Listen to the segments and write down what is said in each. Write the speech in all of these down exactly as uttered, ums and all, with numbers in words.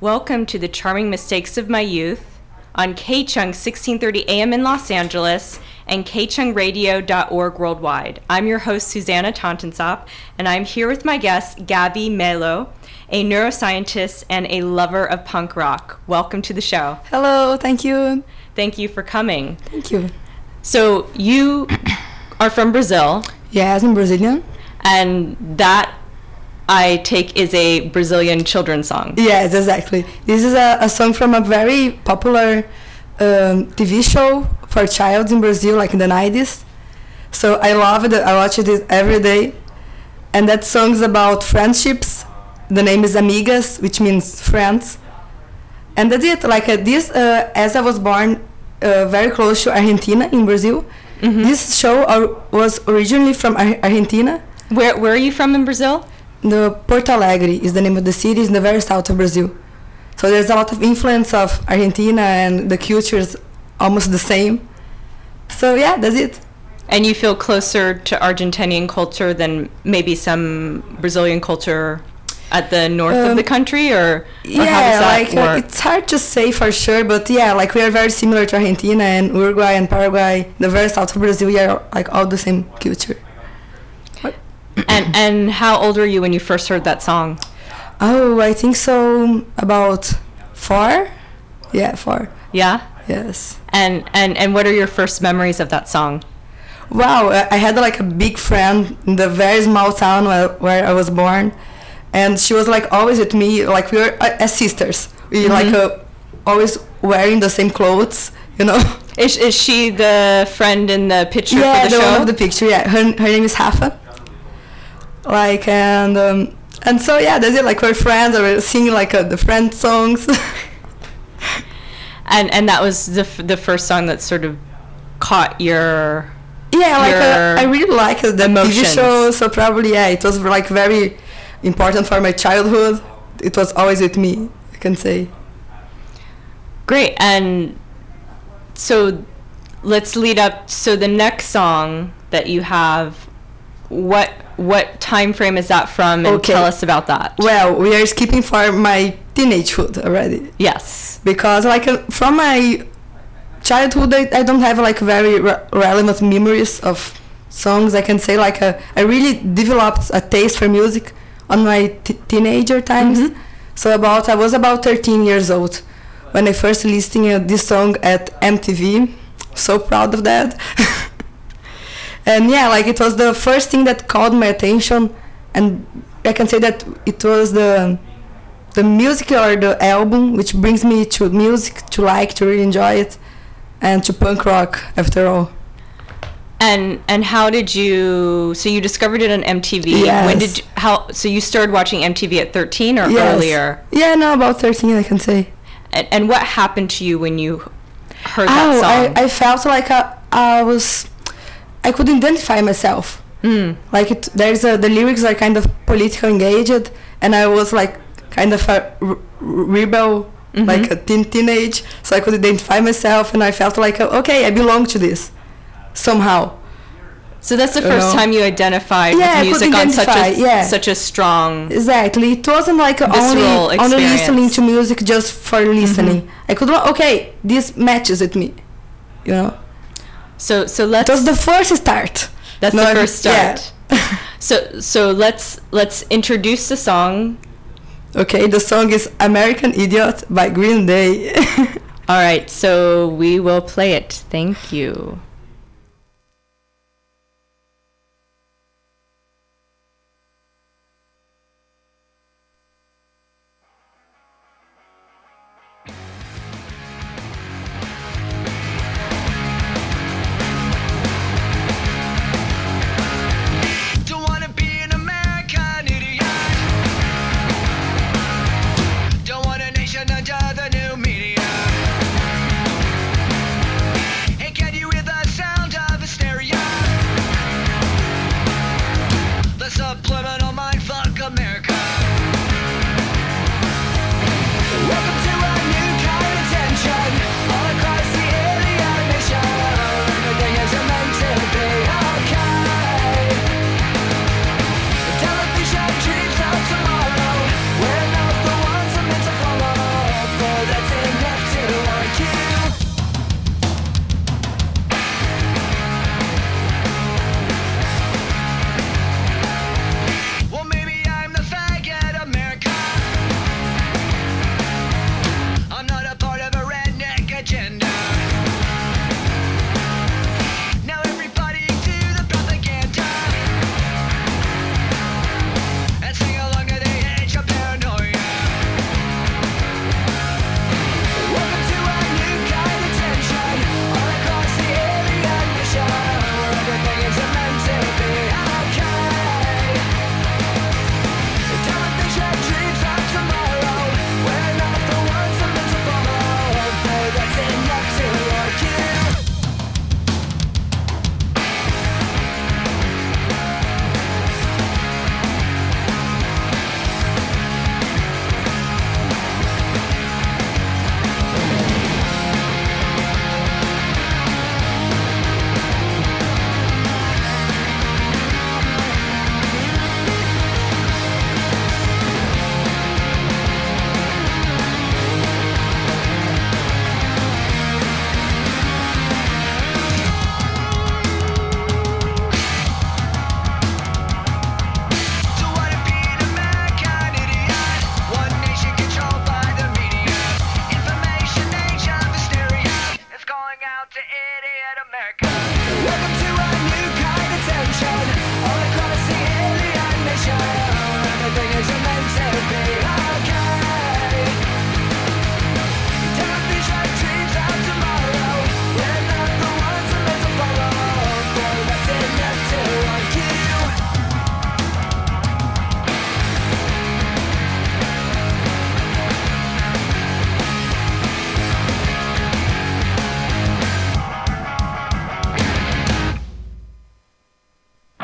Welcome to the Charming Mistakes of My Youth on K-Chung sixteen thirty A M in Los Angeles and k chung radio dot org worldwide. I'm your host, Susanna Tontensop, and I'm here with my guest, Gabby Melo, a neuroscientist and a lover of punk rock. Welcome to the show. Hello, thank you. Thank you for coming. Thank you. So you are from Brazil. Yes, I'm Brazilian. And that, I take, is a Brazilian children's song. Yes, exactly. This is a, a song from a very popular um, T V show for child in Brazil, like in the nineties. So I love it. I watch it every day. And that song's about friendships. The name is Amigas, which means friends. And that's it. Like uh, this, uh, as I was born uh, very close to Argentina in Brazil, mm-hmm. this show uh, was originally from Ar- Argentina. Where Where are you from in Brazil? The Porto Alegre is the name of the city. It's in the very south of Brazil. So there's a lot of influence of Argentina, and the culture is almost the same. So yeah, that's it. And you feel closer to Argentinian culture than maybe some Brazilian culture at the north um, of the country, or, or yeah, how does that like work? Uh, it's hard to say for sure, but yeah, like we are very similar to Argentina and Uruguay and Paraguay. The very south of Brazil, we are like all the same culture. And and how old were you when you first heard that song? Oh, I think so about four. Yeah, four. Yeah? Yes. And and and what are your first memories of that song? Wow, I had like a big friend in the very small town where, where I was born, and she was like always with me. Like we were uh, as sisters. We mm-hmm. like uh, always wearing the same clothes, you know. Is is she the friend in the picture yeah, for the, the show? one of the picture. Yeah, her her name is Rafa. Like and um, and so yeah, that's it. Like we're friends. We're singing like uh, the friend songs. and and that was the f- the first song that sort of caught your yeah. Like your uh, I really like uh, the emotions. T V show. So probably yeah, it was like very important for my childhood. It was always with me, I can say. Great. And so let's lead up. So the next song that you have, what what time frame is that from, and okay. tell us about that. Well, we are skipping for my teenagehood already. Yes. Because like uh, from my childhood, I, I don't have like very re- relevant memories of songs. I can say like uh, I really developed a taste for music on my t- teenager times. Mm-hmm. So about I was about thirteen years old when I first listened to this song at M T V. So proud of that. And yeah, like it was the first thing that caught my attention, and I can say that it was the the music or the album which brings me to music, to like, to really enjoy it, and to punk rock after all. And and how did you? So you discovered it on M T V. Yes. When did you, how? So you started watching M T V at thirteen or yes. earlier? Yeah, no, about thirteen, I can say. And, and what happened to you when you heard oh, that song? I, I felt like I, I was. I could identify myself. Mm. Like it, there's a, the lyrics are kind of politically engaged, and I was like kind of a r- rebel, mm-hmm. like a teen teenage. So I could identify myself, and I felt like okay, I belong to this somehow. So that's the you first know? time you identified yeah, with music on such a yeah. such a strong. Exactly, it wasn't like only only listening to music just for listening. Mm-hmm. I could okay, this matches with me, you know. So so let's. It was the first start. That's no, the first start. Yeah. so so let's let's introduce the song. Okay, the song is "American Idiot" by Green Day. All right, so we will play it. Thank you. Under the new media. Hey, can you hear the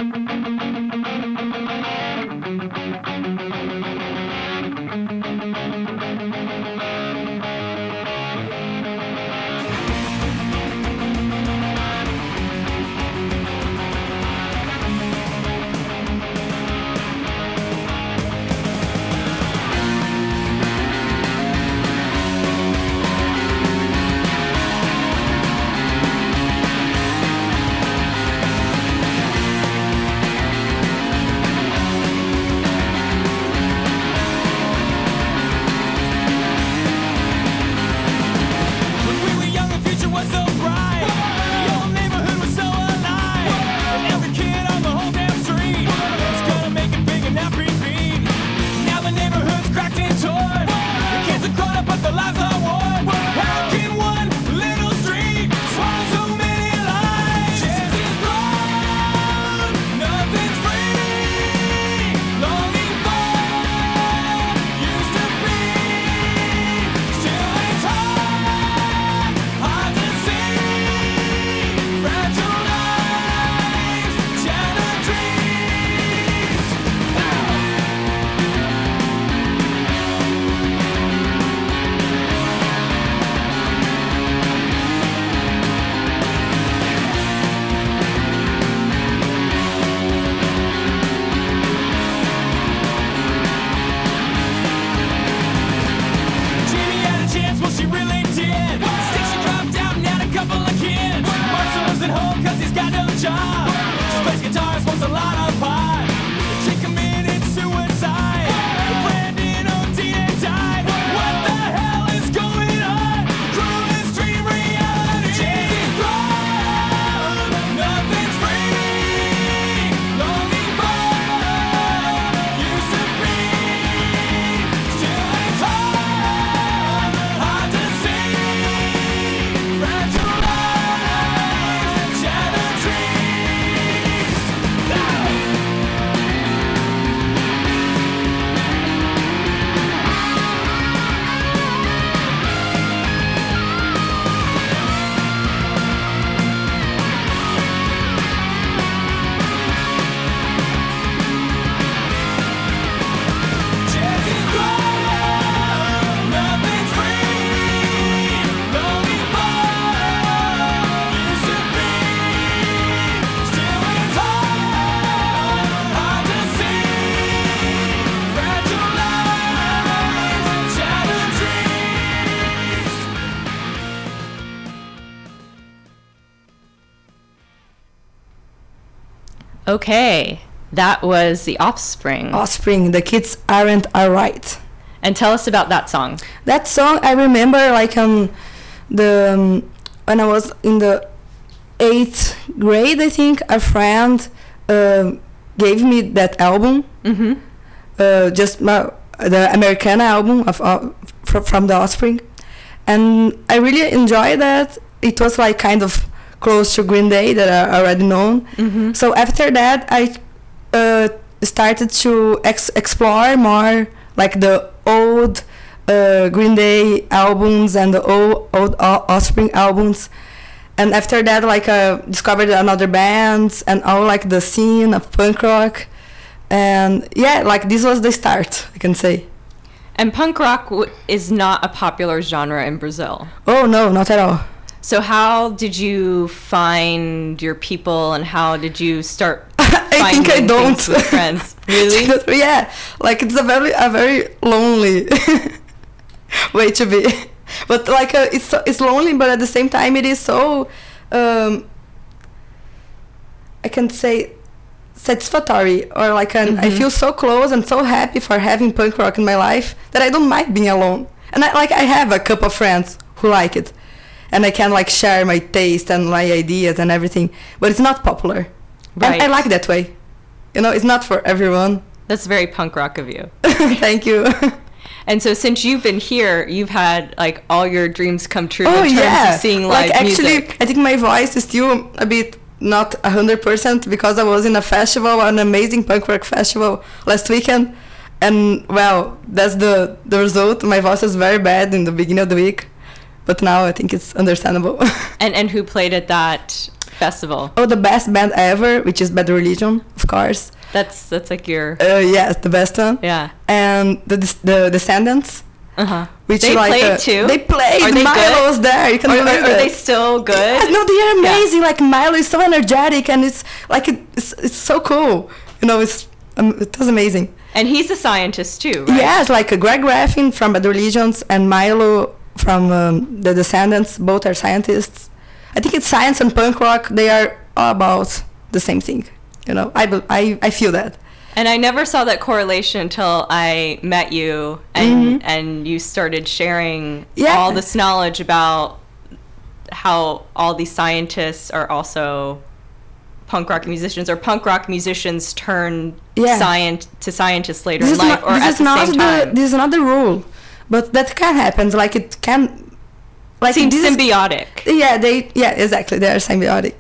Okay, that was The Offspring. Offspring, The Kids Aren't Alright. And tell us about that song. That song, I remember like um, the um, when I was in the eighth grade, I think, a friend uh, gave me that album. Mm-hmm. Uh, just my, the Americana album of uh, fr- from The Offspring. And I really enjoyed that. It was like kind of close to Green Day that I already known. Mm-hmm. So after that, I uh, started to ex- explore more like the old uh, Green Day albums and the old, old Offspring albums. And after that, like I discovered another bands and all like the scene of punk rock. And yeah, like this was the start, I can say. And punk rock w- is not a popular genre in Brazil. Oh no, not at all. So how did you find your people, and how did you start I think I don't. things with friends? Really? Yeah, like it's a very a very lonely way to be. But like uh, it's it's lonely, but at the same time it is so um, I can say satisfactory, or like an, Mm-hmm. I feel so close and so happy for having punk rock in my life that I don't mind being alone. And I like I have a couple of friends who like it, and I can like share my taste and my ideas and everything. But it's not popular, Right. and I like that way. You know, it's not for everyone. That's very punk rock of you. Thank you. And so since you've been here, you've had like all your dreams come true Oh in terms yeah, of seeing live like actually, music. I think my voice is still a bit not a hundred percent because I was in a festival, an amazing punk rock festival last weekend, and well, that's the the result. My voice was very bad in the beginning of the week, but now I think it's understandable. And and who played at that festival? Oh, the best band ever, which is Bad Religion, of course. That's that's like your Uh, yes, the best one. yeah. And the the Descendants, Uh huh. which They like played uh, too? They played. Are they Milo good? was there. You can Are, believe are, are it. they still good? Yeah, no, they are amazing. Like Milo is so energetic, and it's like it, it's it's so cool. You know, it's um, it was amazing. And he's a scientist too, right? Yes, like uh, Greg Graffin from Bad Religions and Milo from um, the Descendants. Both are scientists. I think it's science and punk rock. They are all about the same thing. You know, I bel- I I feel that. And I never saw that correlation until I met you and Mhm. and you started sharing Yeah. all this knowledge about how all these scientists are also punk rock musicians, or punk rock musicians turn Yeah. scient to scientists later This in is life, not, or this at is the not same the, time. This is not the rule, but that can happen. Like it can. Like Seems this is- symbiotic. Yeah, they. Yeah, exactly. They are symbiotic.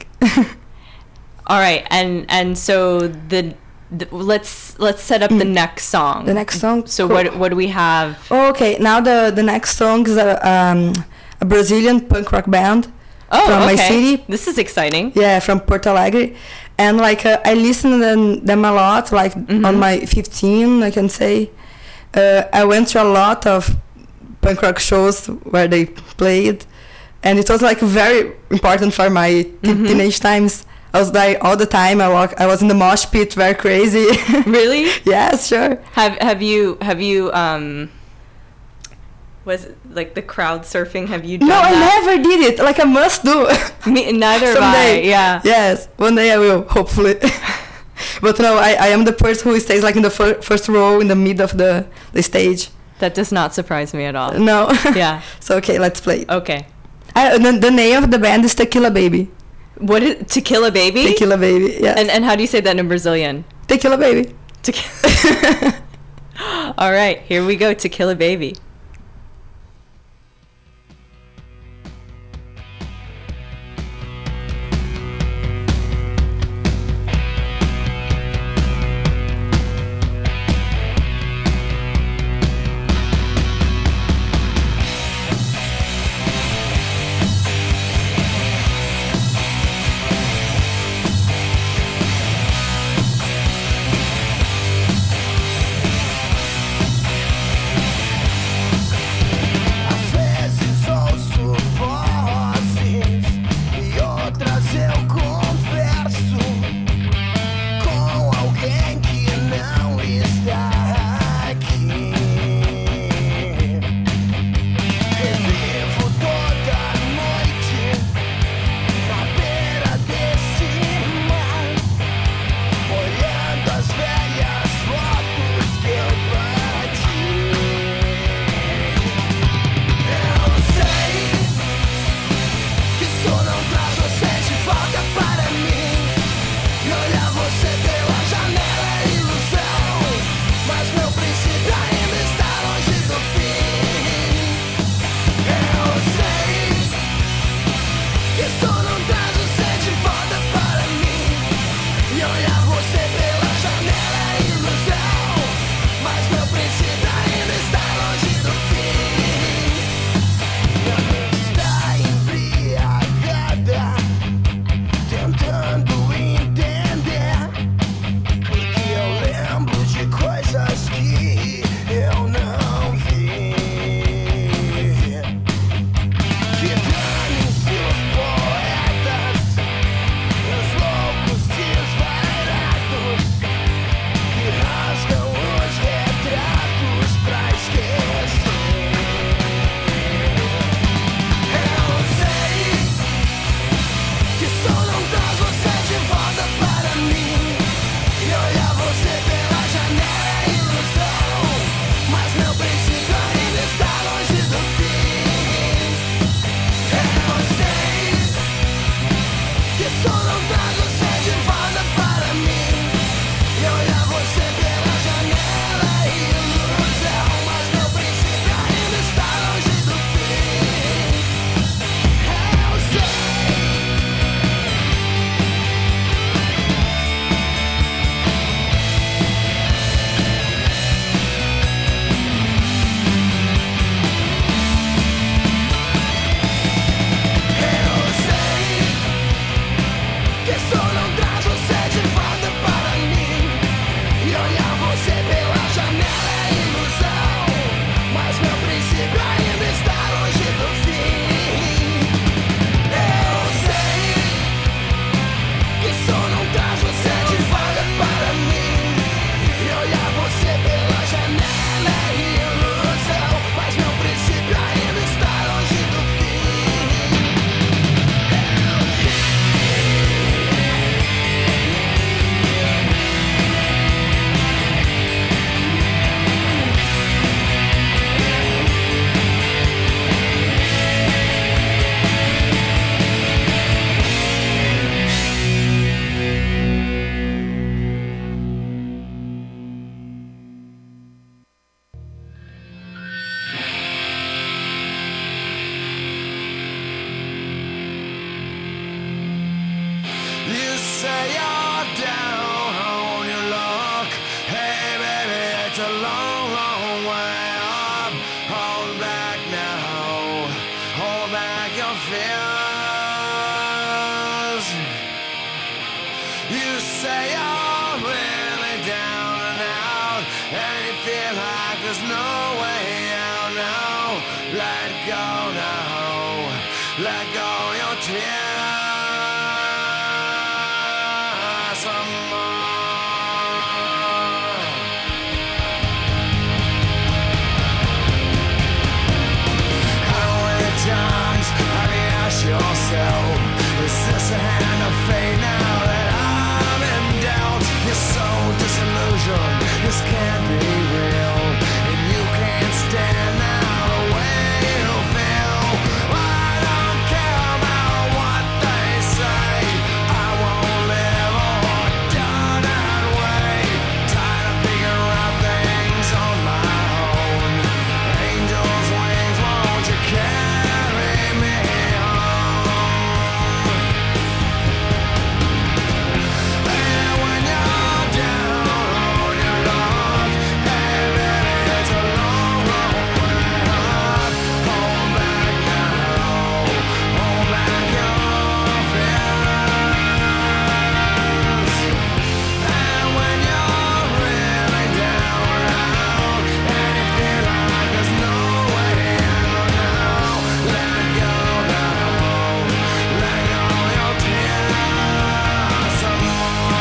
All right, and and so the, the let's let's set up the next song. The next song. So Cool. what what do we have? Okay, now the the next song is a um, a Brazilian punk rock band Oh, from okay. my city. This is exciting. Yeah, from Porto Alegre, and like uh, I listen to them, them a lot. Like Mhm. on my fifteen, I can say, uh, I went to a lot of punk rock shows where they played, and it was like very important for my te- Mhm. teenage times. I was there all the time. I walk, I was in the mosh pit, very crazy. Really? Yes, sure. Have have you have you um was it like the crowd surfing? Have you done No, I that? never did it. Like I must do. Me, neither have I. Someday. Yeah. Yes, one day I will, hopefully. But no, I, I am the person who stays like in the fir- first row in the mid of the, the stage. That does not surprise me at all. No. Yeah. So okay, let's play. Okay. I, the, the name of the band is Tequila Baby. What is To Kill a Baby? Tequila Baby, yes. And and how do you say that in Brazilian? Tequila Baby. To kill. All right, here we go. To Kill a Baby. Os loucos desvairados there's no way out now. Let go now. Let go your tears some more. How many times have you asked yourself, is this a hand of fate now that I'm in doubt? You're so disillusioned, this can't be real, and you can't stand now the way you feel. I don't care about what they say, I won't live or die that way. Tired of figuring out things on my own. Angels' wings, won't you carry me home? And when you're down on your luck, hey baby, it's a long, long way up. Hold back now, hold back your fears. And when you're really down out, and you feel like there's no way out now, let go now, let go your tears some more.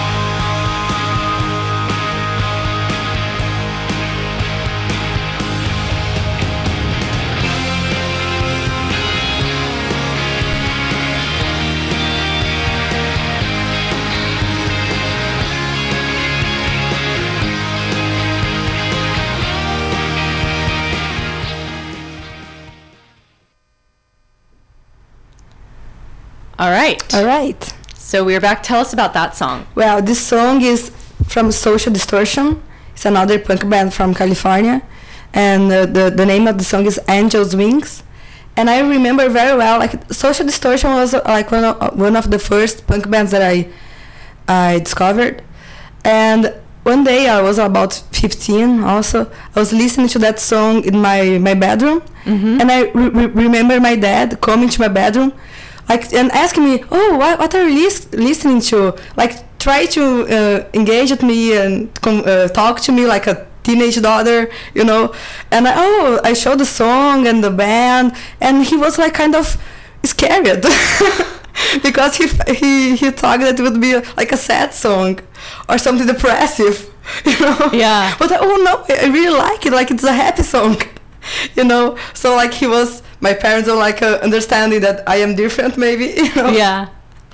All right. All right. So we're back. Tell us about that song. Well, this song is from Social Distortion. It's another punk band from California, and uh, the the name of the song is Angels' Wings. And I remember very well, like Social Distortion was uh, like one of uh, one of the first punk bands that I I discovered. And one day I was about fifteen. Also, I was listening to that song in my my bedroom, Mm-hmm. and I re- re- remember my dad coming to my bedroom, like, and asking me, "Oh, what what are you lis- listening to?" Like, try to uh, engage with me and com- uh, talk to me like a teenage daughter, you know. And I, oh, I showed the song and the band, and he was like kind of scared because he f- he he thought that it would be a, like a sad song or something depressive, you know. Yeah. But oh no, I I really like it. Like, it's a happy song. You know, so like he was, my parents were like uh, understanding that I am different, maybe. You know? Yeah.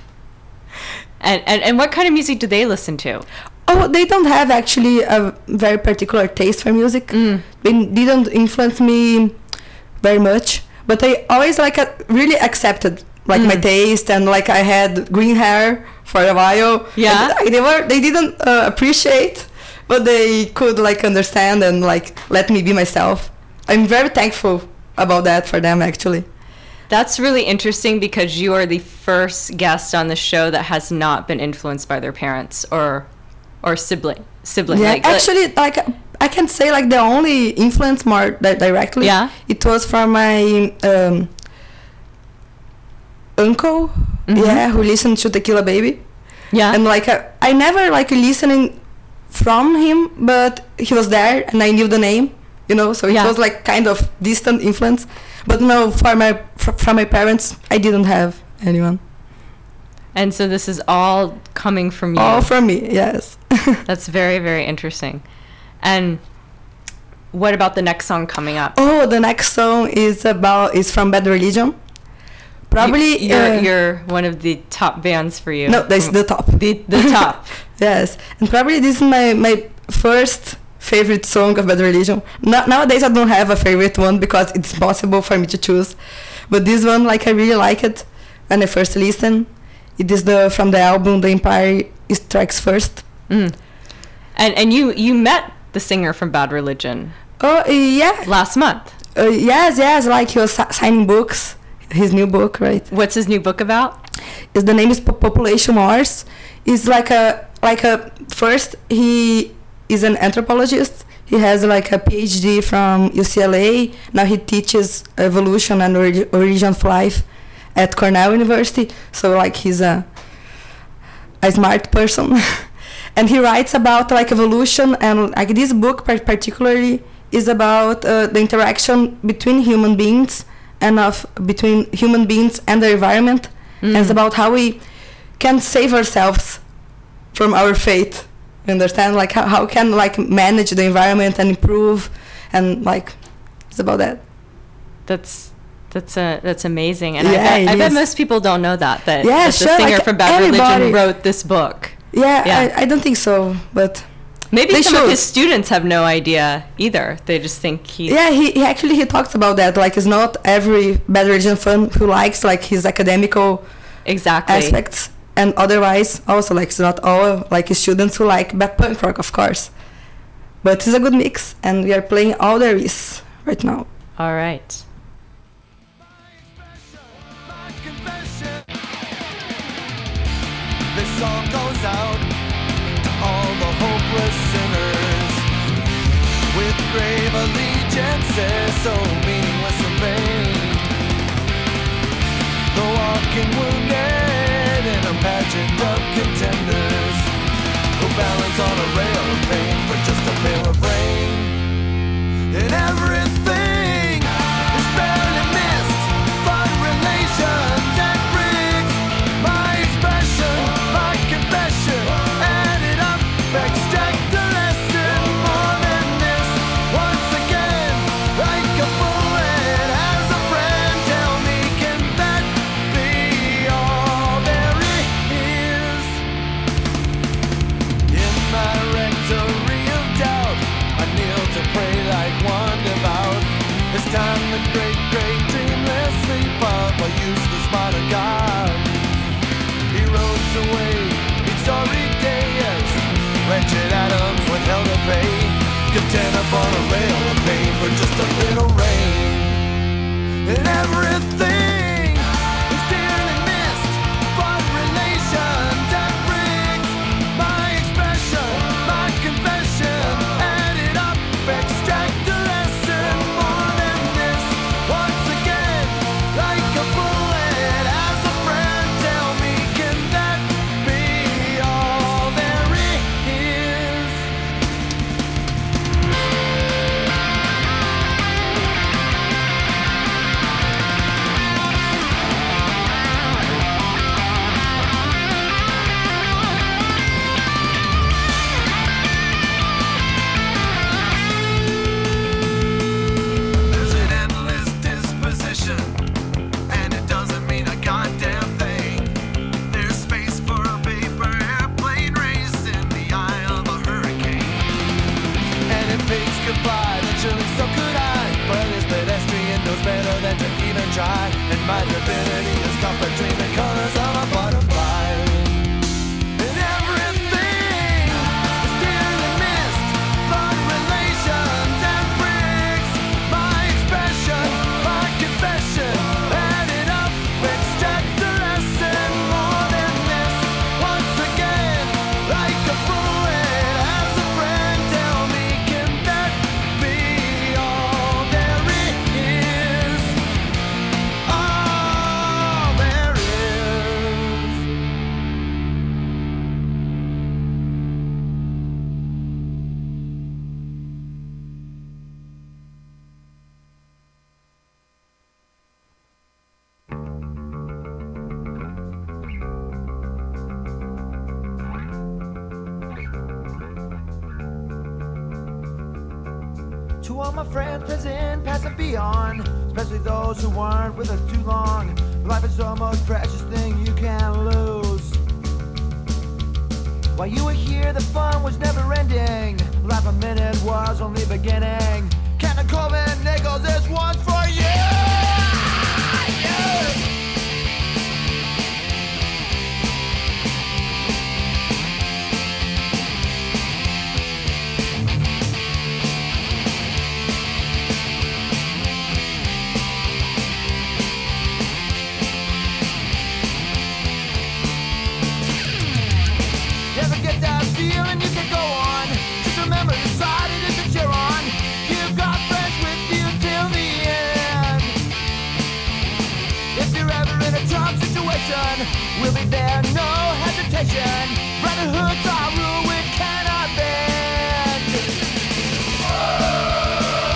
And, and and what kind of music do they listen to? Oh, they don't have actually a very particular taste for music. Mm. They didn't influence me very much, but they always like uh, really accepted like my Mm. taste, and like I had green hair for a while. Yeah. And they were they didn't uh, appreciate, but they could like understand and like let me be myself. I'm very thankful about that for them, actually. That's really interesting because you are the first guest on the show that has not been influenced by their parents or or sibling sibling. Yeah, like, uh, actually, like I can say, like the only influence more di- directly. Yeah. It was from my um, uncle. Mhm. Yeah, who listened to Tequila Baby, yeah. and like I, I never like listening from him, but he was there and I knew the name. You know, so it Yeah. was like kind of distant influence. But no, for my fr- from my parents, I didn't have anyone. And so this is all coming from you. All from me, yes. That's very, very interesting. And what about the next song coming up? Oh, the next song is about is from Bad Religion. Probably You, you're, uh, you're one of the top bands for you. no, that's the top. the the top. Yes, and probably this is my my first favorite song of Bad Religion. No, nowadays I don't have a favorite one because it's possible for me to choose, but this one, like, I really like it when I first listen. It is the from the album The Empire Strikes First. Mm. And and you you met the singer from Bad Religion Oh uh, yeah, last month. uh, yes, yes. Like, he was si- signing books. His new book, right? What's his new book about? Is the name is Po- Population Wars. Is like a like a first he is an anthropologist. He has like a PhD from U C L A. Now he teaches evolution and ori- origin of life at Cornell University. So like he's a a smart person, and he writes about like evolution, and like this book par- particularly is about uh, the interaction between human beings and of between human beings and the environment. Mm. And it's about how we can save ourselves from our fate. You understand? Like how how can like manage the environment and improve, and like it's about that. That's that's a that's amazing, and yeah, I, bet, I bet is. most people don't know that that, yeah, that sure, the singer like from Bad everybody. Religion wrote this book. Yeah, Yeah. I, I don't think so, but Maybe they some should. of his students have no idea either. They just think he. yeah, he, he actually he talks about that. Like, it's not every Bad Religion fan who likes like his academical Exactly. aspects, and otherwise also like it's not all like students who like bad punk rock, of course. But it's a good mix, and we are playing all there is right now. All right. This song goes out to all the hopeless sinners with grave allegiances so meaningless and vain. The walking wounded in a pageant of contenders who balance on a rail of pain for just a veil of rain. And everything is barely missed, but relations and brings my expression, my confession, added up, extract the lesson more than this. Once again, like a bullet, as a friend, tell me, can that be all there is? In my rectory of doubt, I kneel to pray like one devout. It's time the great, great dreamless sleep of a useless modern God. He rolls away each sorry day as wretched atoms with hell to pay, content upon a rail of pain for just a little rain. And everything is dearly missed, but relations and brings my expression, my confession, added up, extract the lesson more than this. Once again, like a bullet, as a friend, tell me, can that be all there is? There's an endless disposition, and it doesn't mean a goddamn thing. There's space for a paper airplane race in the eye of a hurricane. And if pigs could fly, then surely so could I. But this pedestrian knows better than to even try. And my divinity is caught between the colors of a butterfly. And everything is dearly missed, but relations and bricks. My expression, my confession, added up, extract the lesson more than this. Once again, like a bullet, as a friend, tell me, can that be all there is? All there is. To all my friends present, past and beyond, especially those who weren't with us too long. Life is the most precious thing you can lose. While you were here, the fun was never ending. Life a minute was only beginning. Captain Colvin Nichols, this one's for you! Yeah! Never get that feeling you can go on. Just remember the side it is that you're on. You've got friends with you till the end. If you're ever in a tough situation, we'll be there, no hesitation. Brotherhood's our rule, we cannot bend.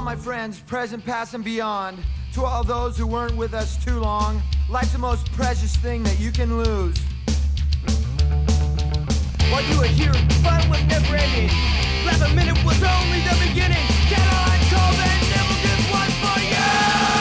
my friends, present, past, and beyond. To all those who weren't with us too long, life's the most precious thing that you can lose. While you were here, fun was never ending. Last minute was only the beginning. Can I call that never this one for you?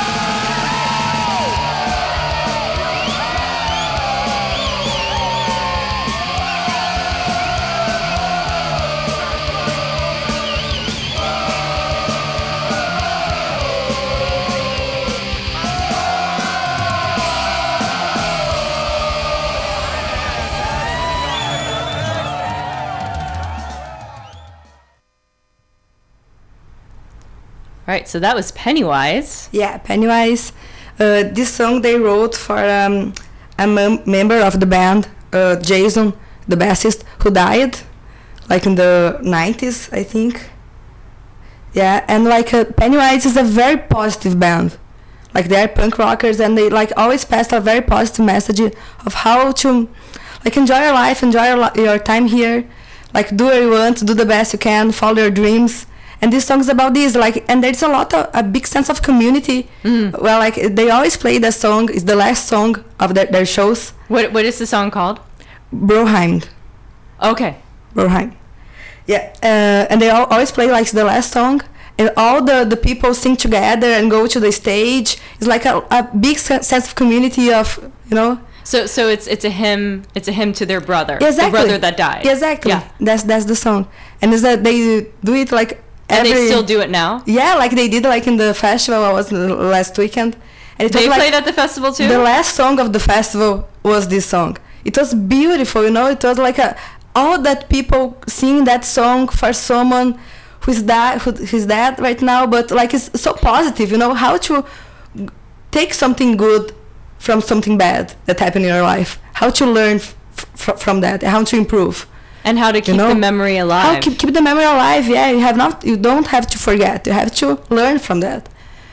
All right, so that was Pennywise. Yeah, Pennywise. Uh, this song they wrote for um, a mem- member of the band, uh, Jason, the bassist, who died, like in the nineties, I think. Yeah, and like uh, Pennywise is a very positive band. Like they're punk rockers, and they like always pass a very positive message of how to, like, enjoy your life, enjoy your, li- your time here, like do what you want, do the best you can, follow your dreams. And this song is about this, like, and there's a lot of a big sense of community. Mm. Well, like they always play that song. It's the last song of their, their shows. What what is the song called? Broheim. Okay. Broheim. Yeah, uh, and they all, always play like the last song, and all the, the people sing together and go to the stage. It's like a, a big sense of community of, you know. So so it's it's a hymn it's a hymn to their brother, exactly. the brother that died. Exactly. Yeah. That's that's the song, and is that they do it like. And every, they still do it now? Yeah, like they did like in the festival I was last weekend. And it they was, played like, at the festival too? The last song of the festival was this song. It was beautiful, you know. It was like a, all that people sing that song for someone who's dead, who, who's dead right now, but like it's so positive, you know, how to take something good from something bad that happened in your life. How to learn f- f- from that, how to improve. And how to keep you know, the memory alive. How keep keep the memory alive? Yeah, you have not. You don't have to forget. You have to learn from that.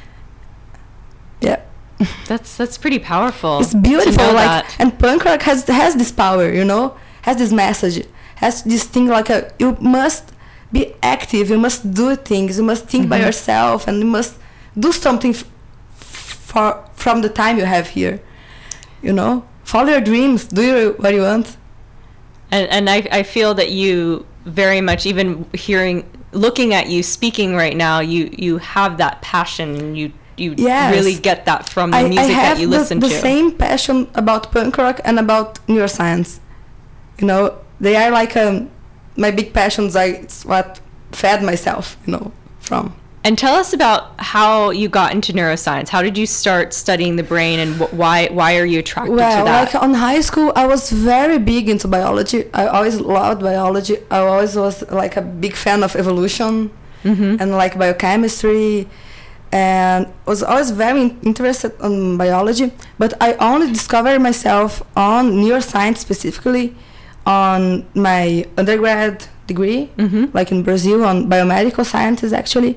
Yeah. That's that's pretty powerful. It's beautiful, to know like that. And punk rock has has this power, you know, has this message, has this thing like a you must be active, you must do things, you must think mm-hmm. by yourself, and you must do something f- for from the time you have here, you know, follow your dreams, do your, what you want. And and I, I feel that you very much, even hearing, looking at you speaking right now, you, you have that passion, and you you yes. really get that from the I, music I have that you the, listen the to. the same passion about punk rock and about neuroscience. You know, they are like um, my big passions. I, it's what fed myself, you know, from. And tell us about how you got into neuroscience. How did you start studying the brain, and wh- why why are you attracted well, to that? Like on high school, I was very big into biology. I always loved biology. I always was like a big fan of evolution mm-hmm. and like biochemistry, and was always very in- interested in biology. But I only discovered myself on neuroscience, specifically on my undergrad degree, mm-hmm. like in Brazil, on biomedical sciences actually.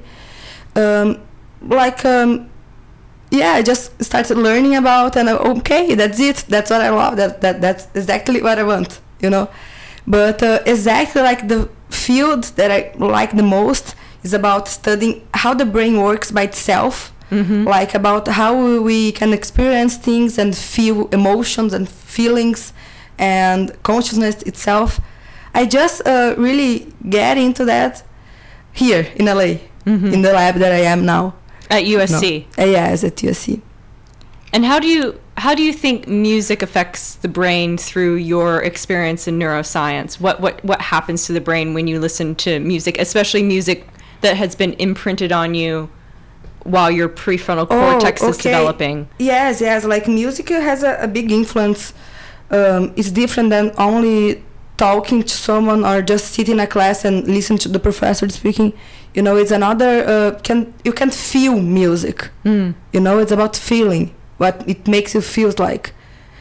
Um, like, um, yeah, I just started learning about, and uh, okay, that's it. That's what I love. That that that's exactly what I want, you know. But uh, exactly like the field that I like the most is about studying how the brain works by itself, mm-hmm. like about how we can experience things and feel emotions and feelings and consciousness itself. I just uh, really get into that here in L A. Mm-hmm. In the lab that I am now at U S C. No. Uh, yes, at U S C. And how do you how do you think music affects the brain through your experience in neuroscience? What what what happens to the brain when you listen to music, especially music that has been imprinted on you while your prefrontal cortex oh, okay. is developing? Yes, yes. Like music has a, a big influence. Um, it's different than only talking to someone or just sit in a class and listen to the professor speaking. You know, it's another uh, can you can feel music. Mm. You know, it's about feeling what it makes you feel like.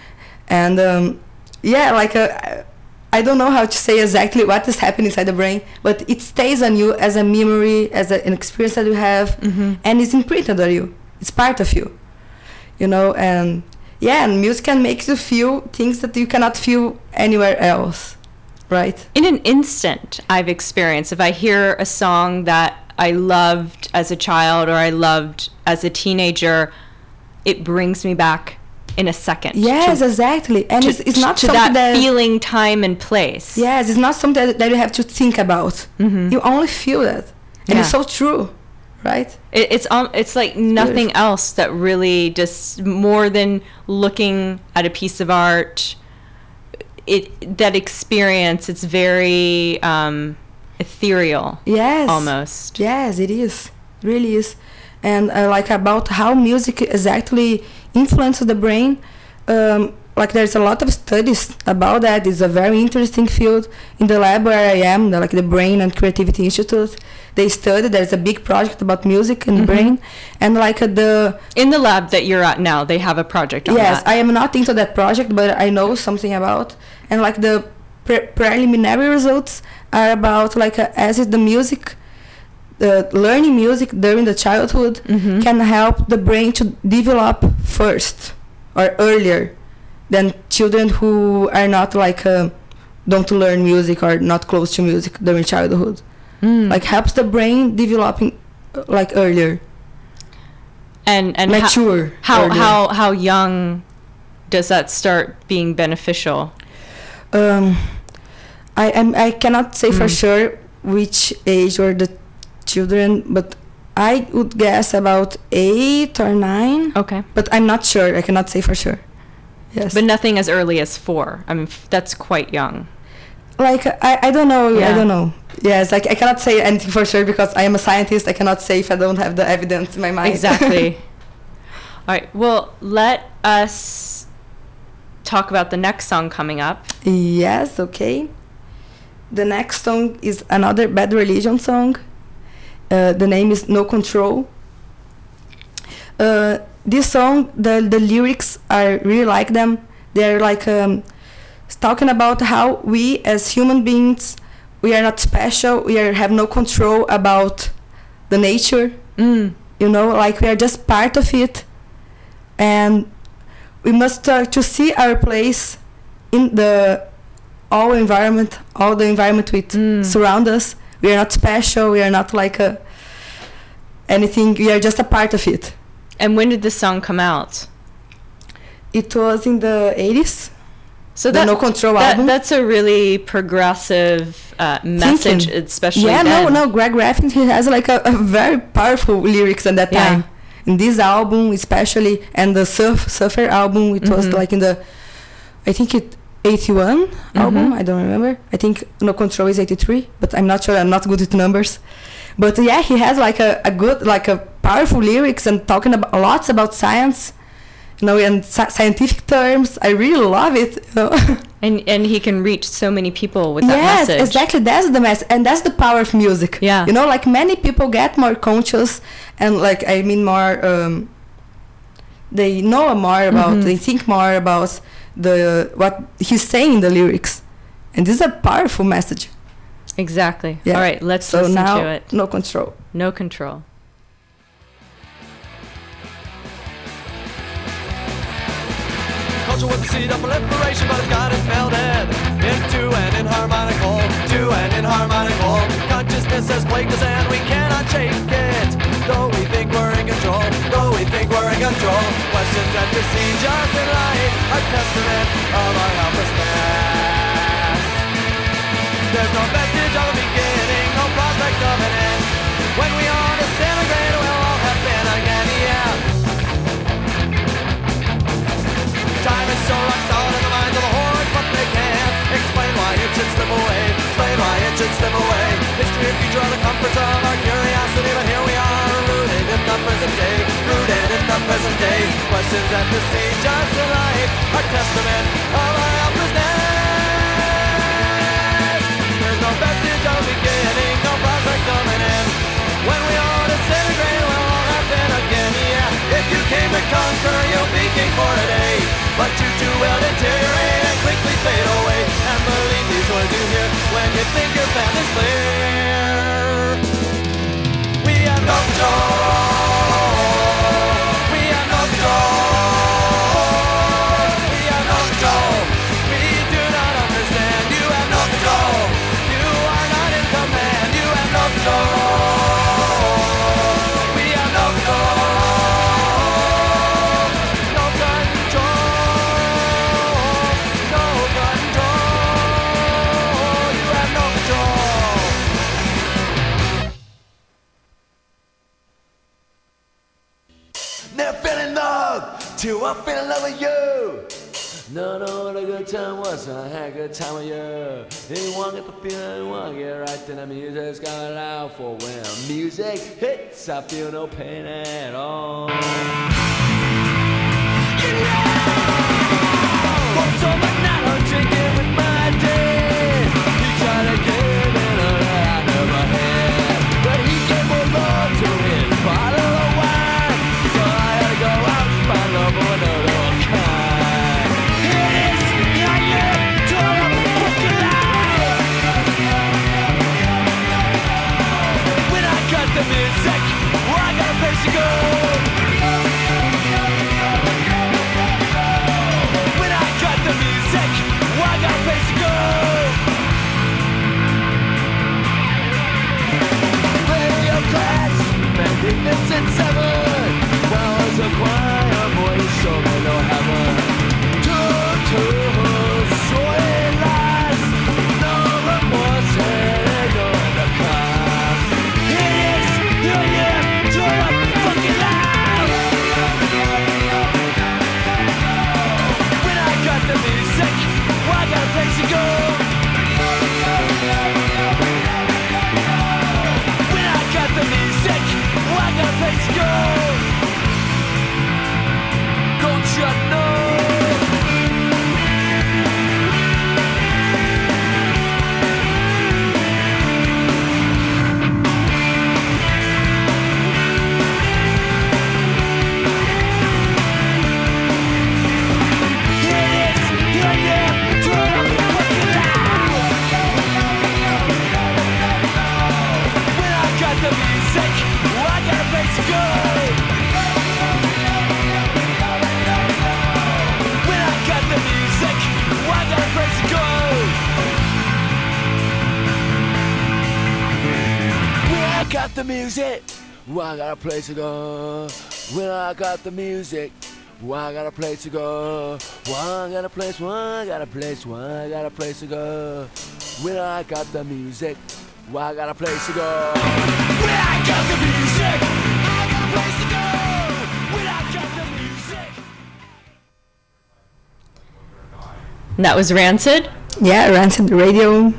And um, yeah, like uh, I don't know how to say exactly what is happening inside the brain, but it stays on you as a memory, as a, an experience that you have, mm-hmm. and it's imprinted on you. It's part of you. You know, and yeah, and music can make you feel things that you cannot feel anywhere else. Right. In an instant, I've experienced, if I hear a song that I loved as a child or I loved as a teenager, it brings me back in a second. Yes, to, exactly. And to, it's, it's not to something that, that feeling, time, and place. Yes, it's not something that, that you have to think about. Mm-hmm. You only feel that, and Yeah. it's so true, right? It, it's um, it's like nothing beautiful. else that really just more than looking at a piece of art. It that experience, it's very um, ethereal. Yes, Almost. Yes, it is. It really is. And uh, like about how music exactly influences the brain. Um, like there's a lot of studies about that. It's a very interesting field. In the lab where I am, the, like the Brain and Creativity Institute, they study. There's a big project about music and Mm-hmm. brain, and like uh, the In the lab that you're at now, they have a project on yes, that. I am not into that project, but I know something about. And like the pre- preliminary results are about like uh, as is the music, the learning music during the childhood Mm-hmm. can help the brain to develop first or earlier than children who are not like uh, don't learn music or not close to music during childhood. Mm. Like helps the brain developing uh, like earlier, and and ho- mature. how earlier. how how young does that start being beneficial? Um, I am. I cannot say for Mm. sure which age were the children, but I would guess about eight or nine. Okay. But I'm not sure. I cannot say for sure. Yes. But nothing as early as four. I mean, f- that's quite young. like I, I don't know. Yeah. I don't know. Yes. Like I cannot say anything for sure because I am a scientist. I cannot say if I don't have the evidence in my mind. Exactly. All right. Well, let us talk about the next song coming up. Yes. Okay. The next song is another Bad Religion song. Uh, the name is No Control. Uh, this song, the the lyrics, I really like them. They're like um, it's talking about how we as human beings, we are not special. We are, have no control about the nature. Mm. You know, like we are just part of it, and we must start to see our place in the all environment, all the environment which Mm. surround us. We are not special. We are not like a anything. We are just a part of it. And when did this song come out? It was in the eighties. So The that, No Control that album. that's a really progressive uh, message, Thinking. especially Yeah, then. no, no. Greg Graffin, he has like a, a very powerful lyrics at that Yeah. time. In this album, especially, and the Surf Surfer album, it was Mhm. like in the, I think it eighty-one album. Mhm. I don't remember. I think No Control is eighty-three, but I'm not sure. I'm not good with numbers. But yeah, he has like a, a good, like a powerful lyrics and talking about lots about science, you know, and sci- scientific terms. I really love it. You know? And and he can reach so many people with that Yes, message. exactly. That's the mess, and that's the power of music. Yeah. You know, like many people get more conscious, and like I mean more. Um, they know more about. Mhm. They think more about the what he's saying in the lyrics, and this is a powerful message. Exactly. Yeah. All right, let's So listen now, to it. No Control. No Control. Culture was the seed of proliferation, but it's got it melded into an inharmonic whole, to an inharmonic whole. Consciousness has plagued us and we cannot shake it. Though we think we're in control, though we think we're in control. Questions that besiege us in light are testament of our helplessness. There's no vestige of a beginning, no prospect of an end. When we all disintegrate, we'll all have been again, yeah. Time is so rock solid in the minds of the hordes, but they can't explain why it should slip away. Explain why it should slip away. History and future are the comforts of our curiosity, but here we are, rooted in the present day, rooted in the present day. Questions that besiege us tonight are testament of our helplessness. There's no vestige of beginning, no prospect of an end. When we all disintegrate, we'll all happen again, yeah. If you came to conquer, you'll be king for today. But you too will deteriorate and quickly fade away. And believe these words you hear when you think your path is clear. We have no control. We have no control. We have no control. We do not understand. You have no control. You are not in command. You have no control. Never fell in love till I fell in love with you. No, no, what a good time was. I had a good time with you. Anyone get the feeling, one get right, then the music's coming out for when music hits. I feel no pain at all. You know, what's on my night? I'm drinking with my dad. He tried to give me a that I never had, but he gave more love to his bottle of wine. So I had to go out and find love for another kind. It is your year to a fucking life. When I got the music, well, I got a place to go. When I got the music, well, I got a place to go. Radio class, magnificent seven. Well, as a choir boy, so me no heaven. Two, two, so it lasts. No remorse, and no undercut. It is your year to a fucking life. When I got the music, well, I got a place to go. When I got the music, well, I got a place to go. Don't you know? It is your year to a fucking life. When I got the music, well, I got a place to go. When I got the music, well, I got a place to go. When I got the music, well, I got a place to go. When I got the music, well, I got a place to go. Well, I got a place, well, I got a place, well, I got a place to go. When I got the music, well, I got a place to go. When I got the music, I got a place to go. When I got the music. And that was Rancid. Yeah, Rancid Radio.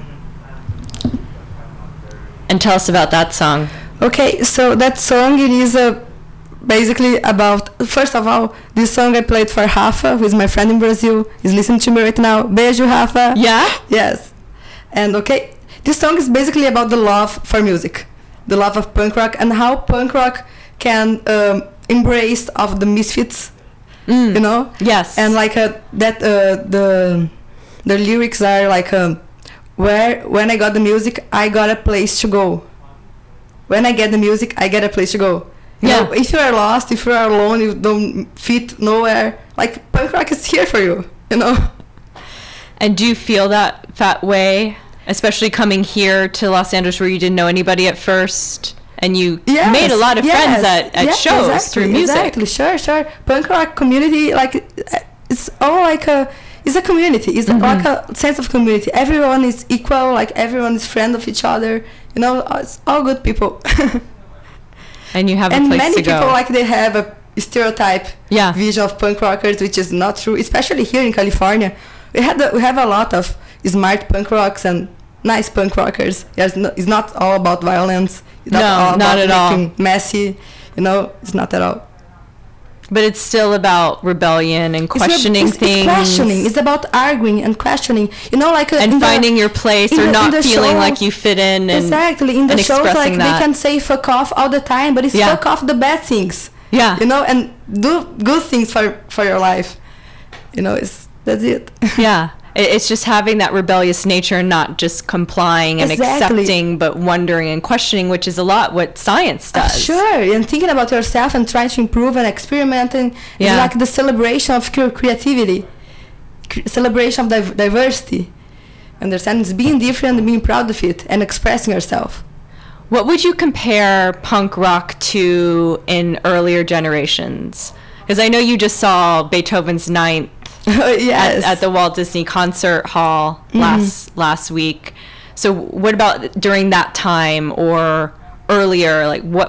And tell us about that song. Okay, so that song, it is uh, basically about, first of all, this song I played for Rafa, who is my friend in Brazil. He's listening to me right now. Beijo, Rafa. Yeah? Yes. And okay, this song is basically about the love for music, the love of punk rock, and how punk rock can um, embrace of the misfits, Mm. you know? Yes. And like uh, that, uh, the the lyrics are like, um, where when I got the music, I got a place to go. When I get the music, I get a place to go. You Yeah. know, if you are lost, if you are alone, you don't fit nowhere, like punk rock is here for you, you know? And do you feel that that way, especially coming here to Los Angeles where you didn't know anybody at first, and you Yes, made a lot of yes, friends at, at yes, shows exactly, through music? Exactly, sure, sure. Punk rock community, like, it's all like a, it's a community. It's Mhm. like a sense of community. Everyone is equal, like everyone is friend of each other. You know, it's all good people. And you have And a place many to people, go. like, they have a stereotype Yeah. vision of punk rockers, which is not true, especially here in California. We had a, we have a lot of smart punk rocks and nice punk rockers. It's not, it's not all about violence. It's No, all not about at all. making messy. You know, it's not at all. But it's still about rebellion and It's re- questioning it's, things. It's questioning. It's about arguing and questioning. You know, like uh, in and the- finding your place in or the- in not the feeling show- like you fit in. And, exactly in the and shows, like expressing they that. can say fuck off all the time, but it's Yeah. fuck off the bad things. Yeah. You know, and do good things for for your life. You know, it's that's it. Yeah. It- It's just having that rebellious nature and not just complying and Exactly. accepting, but wondering and questioning, which is a lot what science Uh, does. Sure, and thinking about yourself and trying to improve and experimenting. Yeah. It's like the celebration of cre- creativity, cre- celebration of div- diversity. Understand? It's being different, being proud of it, and expressing yourself. What would you compare punk rock to in earlier generations? Because I know you just saw Beethoven's Ninth Yes. at, at the Walt Disney Concert Hall last last week. So what about during that time or earlier? Like what what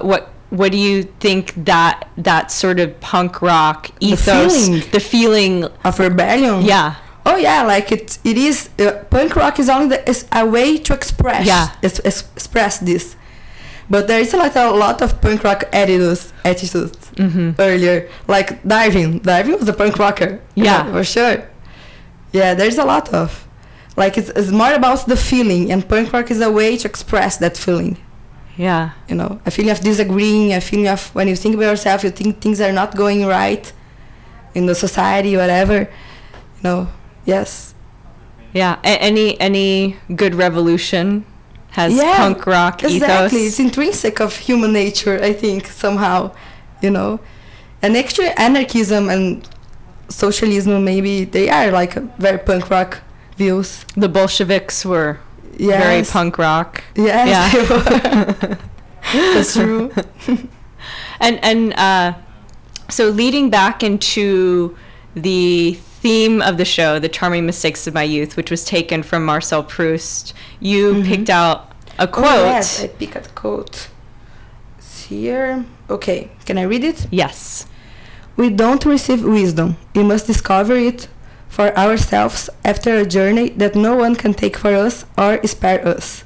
what do you think that that sort of punk rock ethos, feeling. the feeling, Of rebellion. yeah, Oh yeah, like it. It is uh, punk rock is only the, is a way to express. Yeah. es- es- express this. But there is like a lot of punk rock attitudes, attitudes Mm-hmm. earlier. Like Darwin. Darwin was a punk rocker. Yeah. for sure. Yeah, there's a lot of. Like it's, it's more about the feeling, and punk rock is a way to express that feeling. yeah, You know, a feeling of disagreeing, a feeling of when you think about yourself, you think things are not going right in the society, whatever. You know, yes. yeah. A- any any good revolution has Yeah, punk rock Exactly, ethos. it's intrinsic of human nature, I think, somehow, you know. And actually, anarchism and socialism, maybe they are like very punk rock views. The Bolsheviks were Yes. very punk rock. Yes, Yeah. they were. That's true. And and uh, so leading back into the theme of the show, The Charming Mistakes of My Youth, which was taken from Marcel Proust, you picked out a quote. Oh, yes, I picked a quote. It's here. Okay, can I read it? Yes. We don't receive wisdom. We must discover it for ourselves after a journey that no one can take for us or spare us.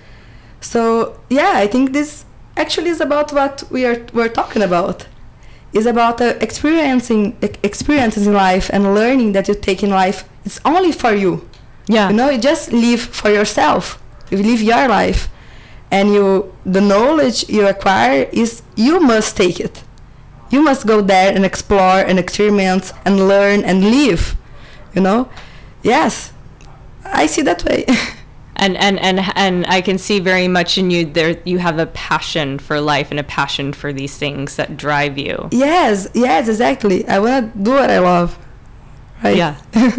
So, yeah, I think this actually is about what we are we're talking about. It's about uh, experiencing e- experiences in life and learning that you take in life. It's only for you. Yeah. You know, you just live for yourself. You live your life. And you the knowledge you acquire is you must take it. You must go there and explore and experiment and learn and live. You know? Yes. I see that way. And, and and and I can see very much in you there you have a passion for life and a passion for these things that drive you. Yes, yes, exactly. I want to do what I love. Right? Yeah.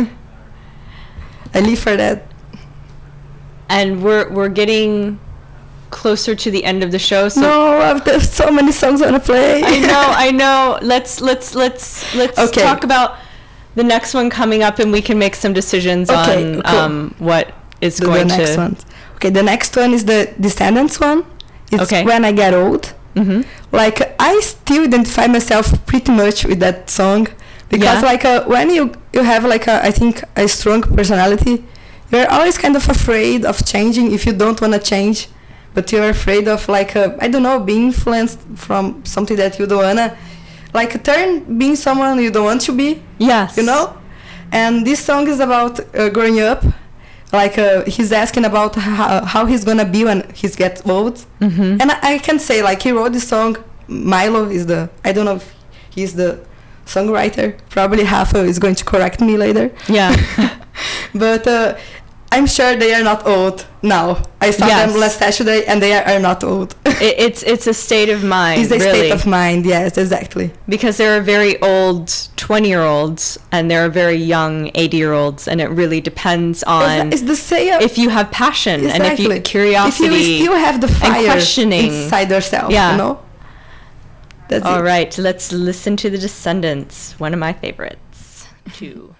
I live for that. And we're we're getting closer to the end of the show, so No, I've there's so many songs I want to play. I know, I know. Let's let's let's let's Okay. talk about the next one coming up, and we can make some decisions Okay, on cool. um, what is the, going the next to. one. Okay, the next one is the Descendants one. It's Okay. When I Get Old. Hmm. Like I still identify myself pretty much with that song because Yeah. like uh, when you you have like a, I think a strong personality, you're always kind of afraid of changing if you don't want to change, but you're afraid of like uh, I don't know, being influenced from something that you don't wanna like turn being someone you don't want to be, Yes. you know. And this song is about uh, growing up. Like uh, he's asking about how, how he's gonna be when he gets old. Hmm. And I, I can say, like, he wrote this song. Milo is the, I don't know if he's the songwriter. Probably Rafa is going to correct me later. Yeah. But uh, I'm sure they are not old now. I saw Yes. them last Saturday and they are, are not old. it, it's it's a state of mind. It's a really, state of mind, yes, exactly. because there are very old twenty-year-olds and there are very young eighty-year-olds, and it really depends on It's, it's the same. if you have passion and if you Exactly. curiosity. If you still have the fire questioning. inside yourself, Yeah. you know? That's All it. right, let's listen to The Descendants, one of my favorites. Two.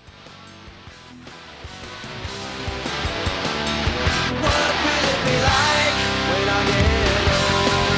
What will it be like when I get old?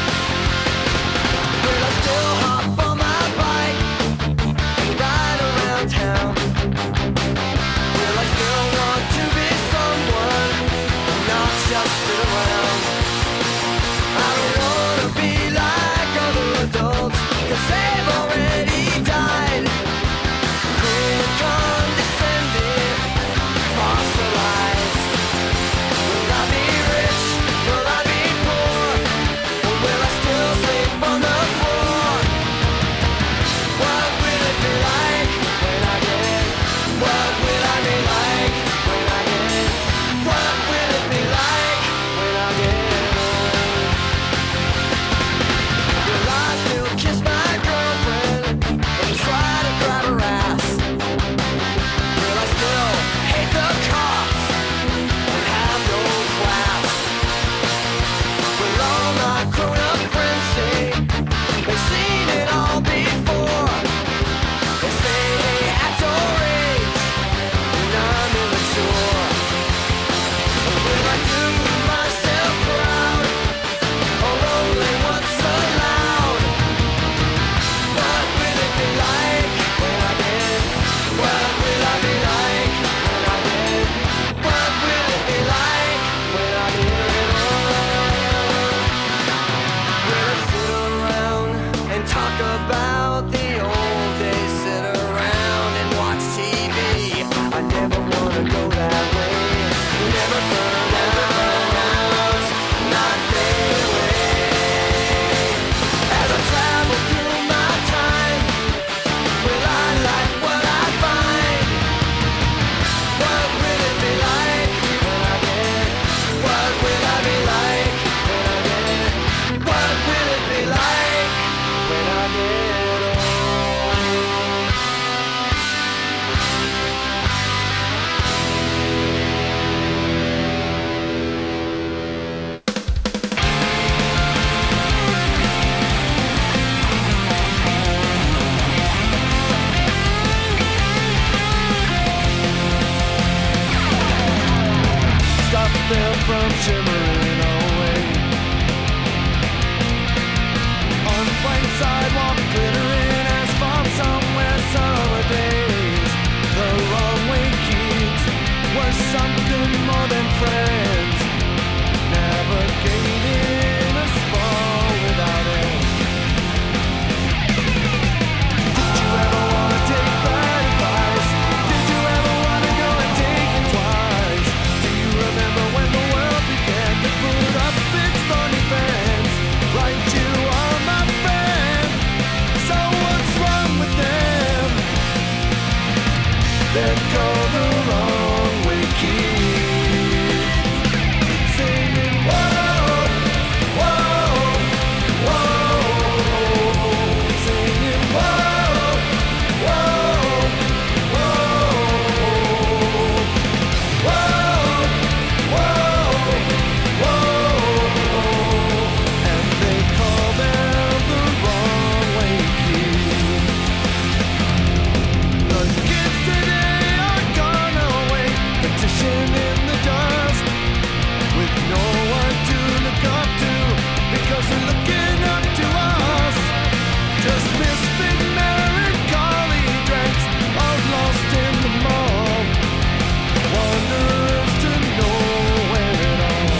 Will I still hop on my bike and ride around town? Will I still want to be someone and not just sit around? I don't wanna be like other adults, 'cause they've already died. Quick, condescending, fossilized. Will I be rich? Will I be poor? Or will I still sleep on the floor? What will it be like when I get? What will I be like when I get? What will it be like when I get old? Will I still kiss my girl like it all. Stop them from shimmering away on blank sidewalk, glittering asphalt somewhere, summer days. The wrong way kids were something more than friends, navigating a fall without end. Did you ever wanna take bad advice? Did you ever wanna go and take it twice? Do you remember when the world began to put up its thorny fence? Right, you are my friend. So what's wrong with them? There go the wrong way kids, singing whoa, whoa, whoa, singing whoa, whoa, whoa, whoa, whoa, and they call them the wrong way kids. The kids today are gone away, petition in the dust, with no one to look up to, because they're looking up to us. Just misfit melancholy dregs, all lost in the mall, wanderers to nowhere at all.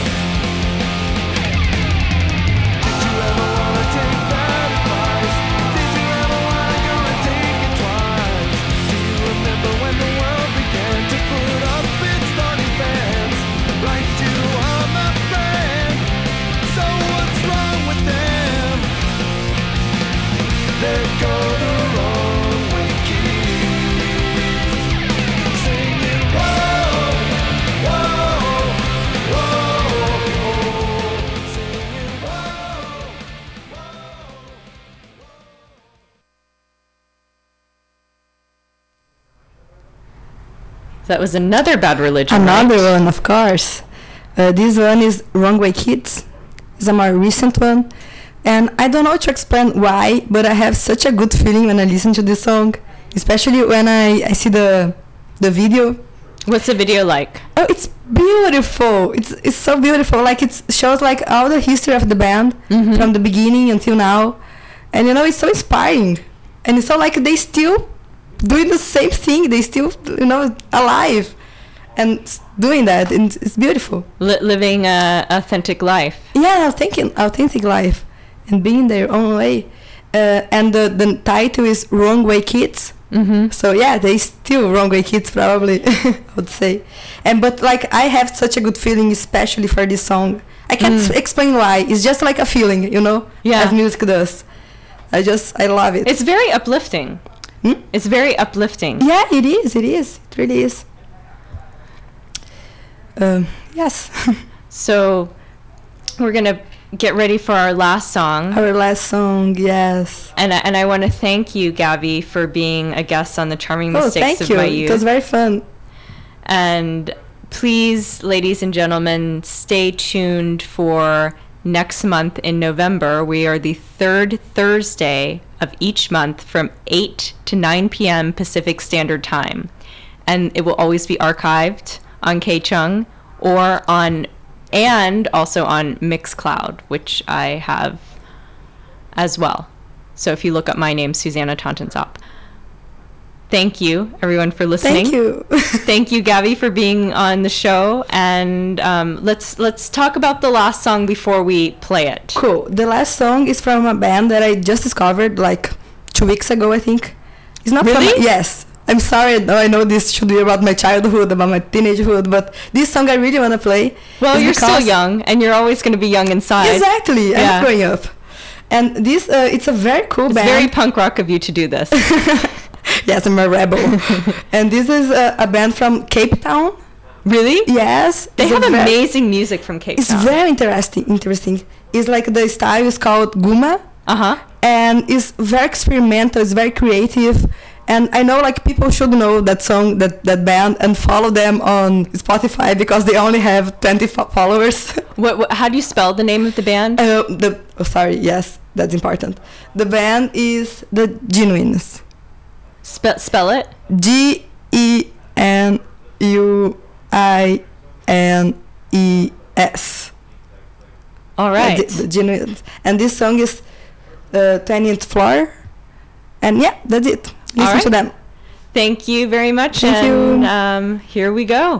Did you ever wanna take bad advice? Did you ever wanna go and take it twice? Do you remember when the world began to put up its thorny fence? Right, you are my friend. So what's wrong with them? There go the wrong way kids, singing whoa, whoa, whoa, singing whoa. That was another Bad Religion. Another right? one, of course. Uh, this one is Wrong Way Kids. It's a more recent one. And I don't know to explain why, but I have such a good feeling when I listen to this song. Especially when I, I see the the video. What's the video like? Oh, it's beautiful. It's it's so beautiful. Like it shows like all the history of the band Mhm. from the beginning until now. And you know, it's so inspiring. And it's so like they still doing the same thing. They still, you know, alive and s- doing that. And it's- it's beautiful. Li- living a authentic life. Yeah, thinking authentic life and being their own way. Uh, and the, the title is Wrong Way Kids. Mm-hmm. So yeah, they still Wrong Way Kids probably, I would say. And but like I have such a good feeling, especially for this song. I can't Mm. s- explain why. It's just like a feeling, you know, Yeah. as music does. I just I love it. It's very uplifting. Hmm? It's very uplifting. Yeah, it is. It is. It really is. Um, yes. So we're gonna get ready for our last song. Our last song. Yes. And I, and I want to thank you, Gabby, for being a guest on the Charming Oh, Mistakes thank of you. My It Youth. was very fun. And please, ladies and gentlemen, stay tuned for next month in November. We are the third Thursday of each month from eight to nine p.m. Pacific Standard Time. And it will always be archived on K-Chung or on, and also on Mixcloud, which I have as well. So if you look up my name, Susanna Tontensop. Thank you, everyone, for listening. Thank you. Thank you, Gabby, for being on the show. And um, let's let's talk about the last song before we play it. Cool. The last song is from a band that I just discovered like two weeks ago, I think. It's not Really? from yes. I'm sorry. No, I know this should be about my childhood, about my teenagehood, but this song I really want to play. Well, is you're still because- young, and you're always going to be young inside. Exactly. Yeah. I'm growing up, and this uh, it's a very cool It's band. very punk rock of you to do this. Yes, I'm a rebel. And this is a, a band from Cape Town. Really? Yes, They it's a have ve- amazing music from Cape It's Town. very interesting. Interesting. It's like the style is called Guma, Uh-huh. And it's very experimental, it's very creative. And I know like people should know that song, that, that band, and follow them on Spotify because they only have twenty fo- followers. What, what? How do you spell the name of the band? uh, the oh, sorry, yes, that's important. The band is The Genuines. Spe- spell it. G E N U I N E S. All right. Uh, the, the Genuines. And this song is uh, twentieth Floor. And yeah, that's it. Listen right. to them. Thank you very much. Thank and, you. Um, here we go.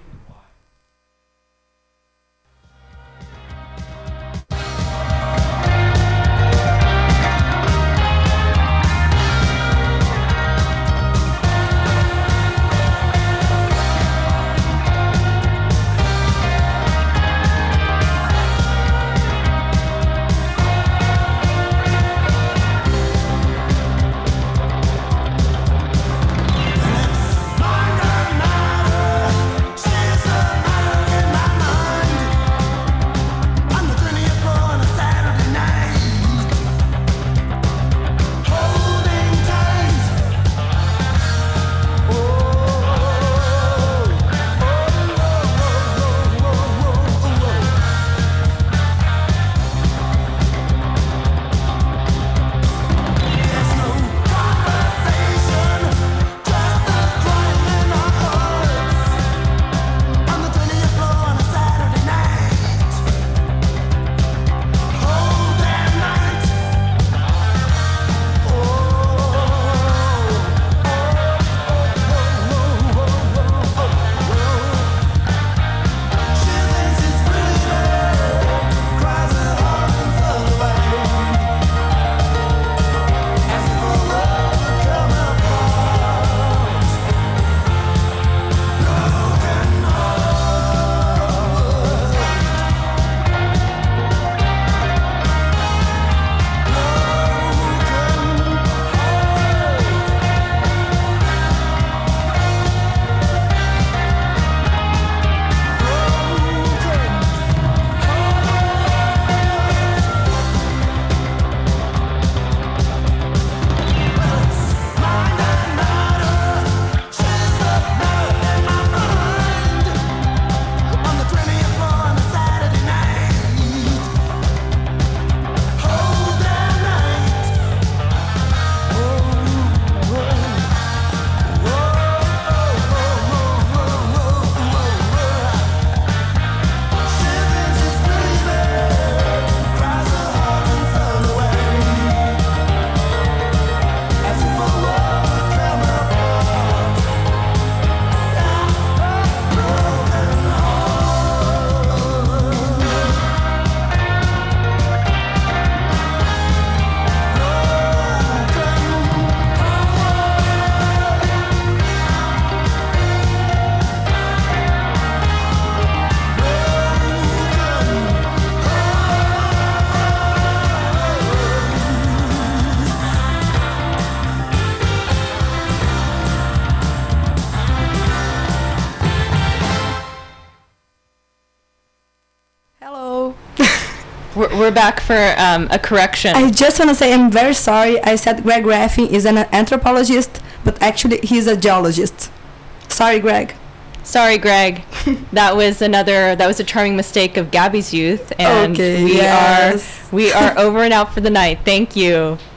We're, we're back for um, a correction. I just want to say I'm very sorry. I said Greg Graffin is an anthropologist, but actually he's a geologist. Sorry, Greg. Sorry, Greg. That was another. That was a charming mistake of Gabby's youth, and Okay, we yes. are we are over and out for the night. Thank you.